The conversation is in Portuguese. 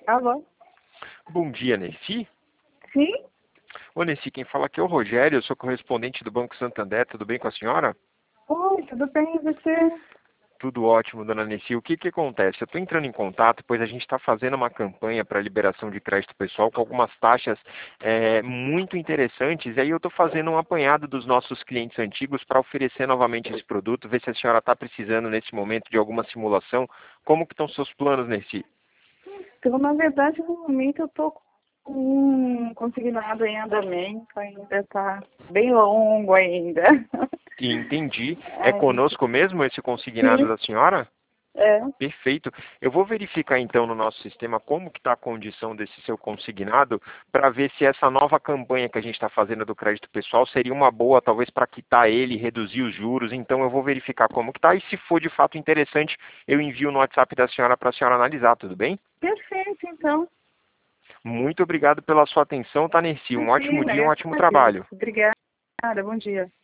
Alô? Bom dia, Nessi. Sim? Ô, Nessi, quem fala aqui é o Rogério, eu sou correspondente do Banco Santander, tudo bem com a senhora? Oi, tudo bem, e você? Tudo ótimo, dona Nessi. O que que acontece? Eu estou entrando em contato, pois a gente está fazendo uma campanha para liberação de crédito pessoal com algumas taxas muito interessantes, e aí eu estou fazendo um apanhado dos nossos clientes antigos para oferecer novamente esse produto, ver se a senhora está precisando nesse momento de alguma simulação. Como que estão seus planos, Nessi? Então, na verdade, no momento eu tô com um consignado em andamento, ainda tá bem longo ainda. Entendi. É Aí, conosco mesmo esse consignado sim, da senhora? é, Perfeito. Eu vou verificar então no nosso sistema como que está a condição desse seu consignado para ver se essa nova campanha que a gente está fazendo do crédito pessoal seria uma boa, talvez para quitar ele, reduzir os juros. Então eu vou verificar como que está e se for de fato interessante, eu envio no WhatsApp da senhora para a senhora analisar, tudo bem? perfeito, então. Muito obrigado pela sua atenção, Tanerci. Um ótimo Imagina, dia, um eu que ótimo agradeço. trabalho. Obrigada, bom dia.